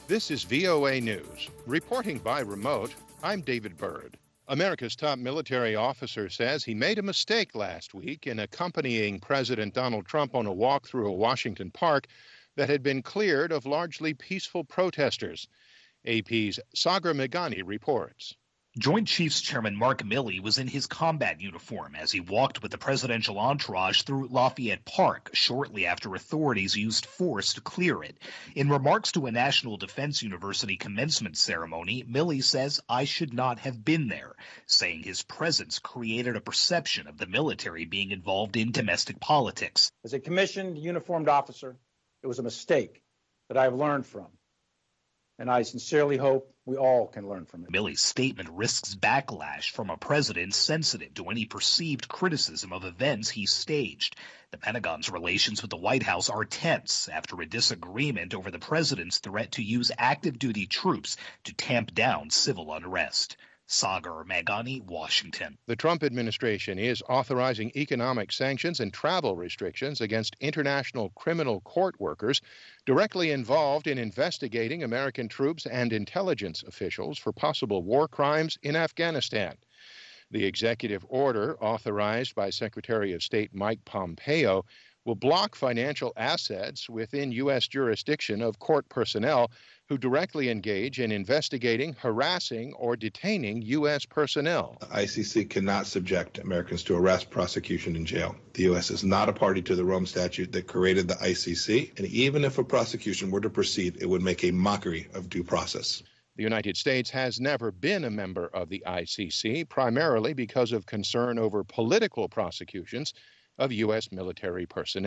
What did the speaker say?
This is VOA News. Reporting by remote, I'm David Byrd. America's top military officer says he made a mistake last week in accompanying President Donald Trump on a walk through a Washington park that had been cleared of largely peaceful protesters. AP's Sagar Meghani reports. Joint Chiefs Chairman Mark Milley was in his combat uniform as he walked with the presidential entourage through Lafayette Park shortly after authorities used force to clear it. In remarks to a National Defense University commencement ceremony, Milley says, "I should not have been there," saying his presence created a perception of the military being involved in domestic politics. As a commissioned uniformed officer, it was a mistake that I've learned from. And I sincerely hope we all can learn from it. Milley's statement risks backlash from a president sensitive to any perceived criticism of events he staged. The Pentagon's relations with the White House are tense after a disagreement over the president's threat to use active-duty troops to tamp down civil unrest. Sagar Meghani, Washington. The Trump administration is authorizing economic sanctions and travel restrictions against international criminal court workers directly involved in investigating American troops and intelligence officials for possible war crimes in Afghanistan. The executive order, authorized by Secretary of State Mike Pompeo, will block financial assets within U.S. jurisdiction of court personnel who directly engage in investigating, harassing, or detaining U.S. personnel. The ICC cannot subject Americans to arrest, prosecution, and jail. The U.S. is not a party to the Rome Statute that created the ICC, and even if a prosecution were to proceed, it would make a mockery of due process. The United States has never been a member of the ICC, primarily because of concern over political prosecutions of U.S. military personnel.